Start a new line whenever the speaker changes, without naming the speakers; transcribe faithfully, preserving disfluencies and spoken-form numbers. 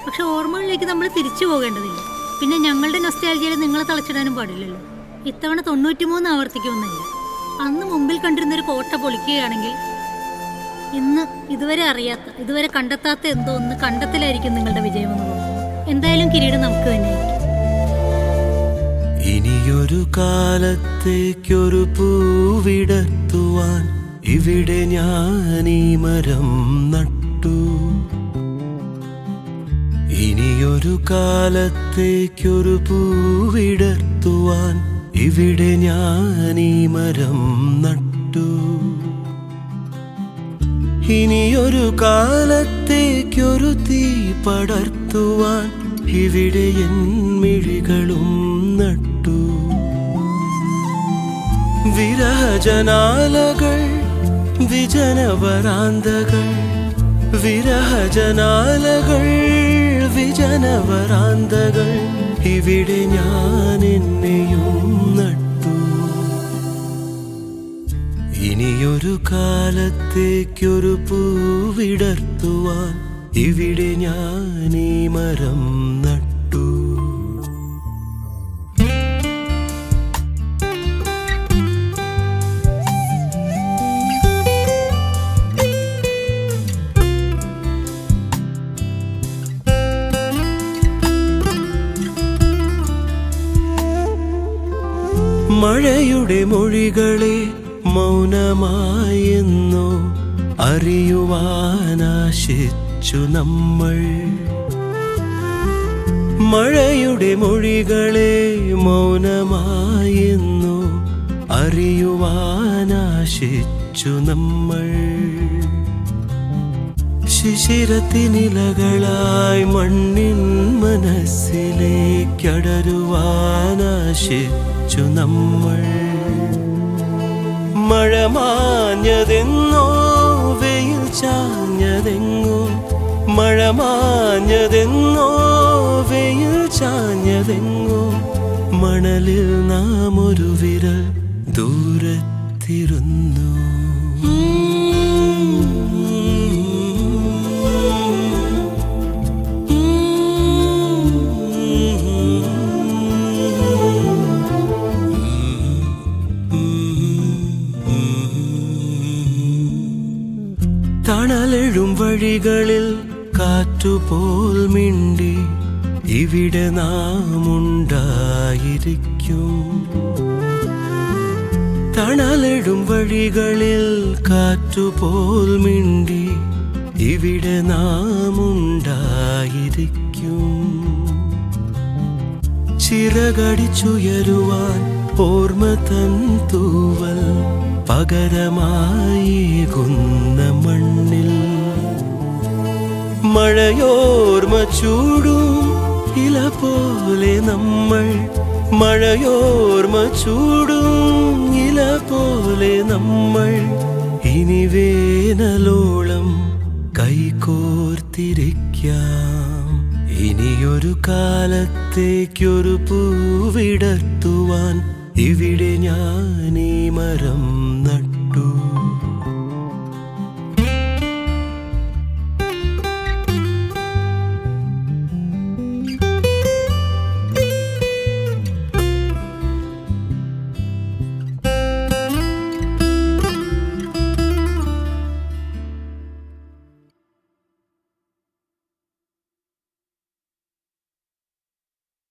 പക്ഷെ ഓർമ്മകളിലേക്ക് നമ്മൾ തിരിച്ചു പോകേണ്ടതില്ല. പിന്നെ ഞങ്ങളുടെ നൊസ്റ്റാൾജിയയിൽ നിങ്ങളെ തളച്ചിടാനും പാടില്ലല്ലോ. ഇത്തവണ തൊണ്ണൂറ്റിമൂന്ന് ആവർത്തിക്കുമെന്നില്ല. അന്ന് മുമ്പിൽ കണ്ടിരുന്നൊരു കോട്ട പൊളിക്കുകയാണെങ്കിൽ ഇന്ന് ഇതുവരെ അറിയാത്ത, ഇതുവരെ കണ്ടെത്താത്ത എന്തോ ഒന്ന് കണ്ടെത്തലായിരിക്കും നിങ്ങളുടെ വിജയമെന്ന് തോന്നുന്നു. എന്തായാലും കിരീടം നമുക്ക് തന്നെയായിരിക്കും.
ഇനിയൊരു കാലത്തേക്കൊരു പൂവിടർത്തുവാൻ ഇവിടെ ഞാൻ ഈ മരം നട്ടു. ഇനിയൊരു കാലത്തേക്കൊരു പൂവിടർത്തുവാൻ ഇവിടെ ഞാൻ ഈ മരം നട്ടു. ഇനിയൊരു കാലത്തേക്കൊരു തീ പടർത്തുവാൻ ഇവിടെ എൻ മിഴികളും നട്ടു. വിരഹജനാലകൾ വിജനവരാന്തകൾ, വിരഹജനാലകൾ വിജനവരാന്തകൾ, ഇവിടെ ഞാൻ എന്നെയും നട്ടു. ഇനിയൊരു കാലത്തേക്കൊരു പൂവിടർത്തുവാൻ ഇവിടെ ഞാൻ ഈ മരം നട്ടു. മഴയുടെ മൊഴികളെ മൗനമായെന്നോ അറിയുവാനാശിച്ചു നമ്മൾ. മഴയുടെ മൊഴികളെ മൗനമായെന്നോ അറിയുവാനാശിച്ചു നമ്മൾ. ശിശിരത്തിനിലകളായി മണ്ണിൻ മനസ്സിലേക്കടരുവാനാശിച്ചു നമ്മൾ. മഴ മാഞ്ഞതെന്നോ വെയിൽ ചാഞ്ഞതെങ്ങോ, മഴ മാഞ്ഞതെന്നോ വെയിൽ ചാഞ്ഞതെങ്ങോ, മണലിൽ നാം ഒരു വിരൽ ദൂരത്തിരുന്നു. തണലെഴും വഴികളിൽ കാറ്റുപോൽ മിണ്ടി ഇവിടെ നാം ഉണ്ടായിരിക്കും. തണലെഴും വഴികളിൽ കാറ്റുപോൽ മിണ്ടി ഇവിടെ നാം ഉണ്ടായിരിക്കും. ചിറകടിച്ചുയരുവാൻ ഓർമ്മ തൻ തൂവൽ പകരമായേകുന്ന മണ്ണിൽ. മഴയോർമ്മ ചൂടും ഇല പോലെ നമ്മൾ, മഴയോർമ്മ ചൂടും ഇല പോലെ നമ്മൾ. ഇനി വേനലോളം കൈകോർത്തിരിക്കാം. ഇനിയൊരു കാലത്തേക്കൊരു പൂവിടർത്തുവാൻ ഇവിടെ ഞാൻ ഈ മരം നട്ടു.